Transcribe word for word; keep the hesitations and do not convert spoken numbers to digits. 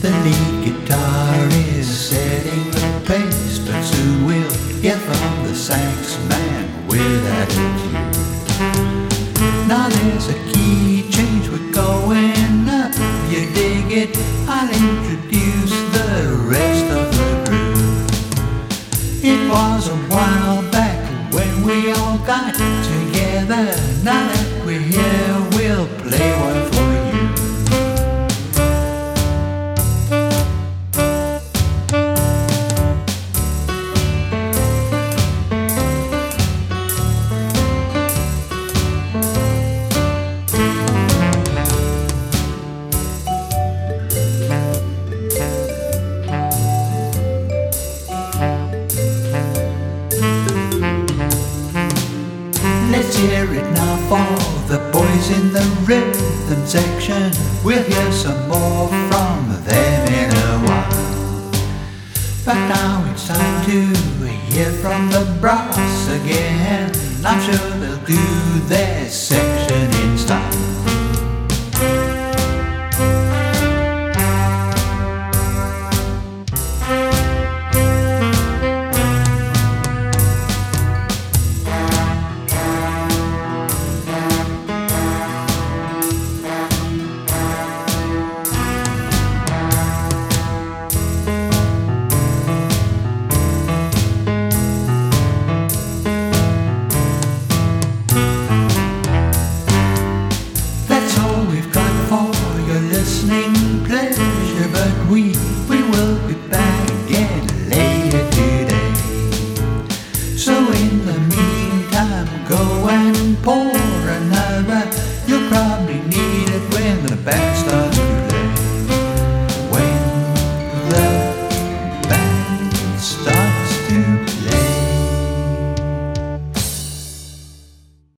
The lead guitar is setting the pace, but soon we'll hear from the sax man with attitude. Now there's a key change, we're going up, you dig it? I'll introduce the rest of the group. It was a while back when we all got together. Now that we're here, we'll play one for you. Let's hear it now for the boys in the rhythm section. We'll hear some more from them in a while. But now it's time to hear from the brass again. I'm sure they'll do their section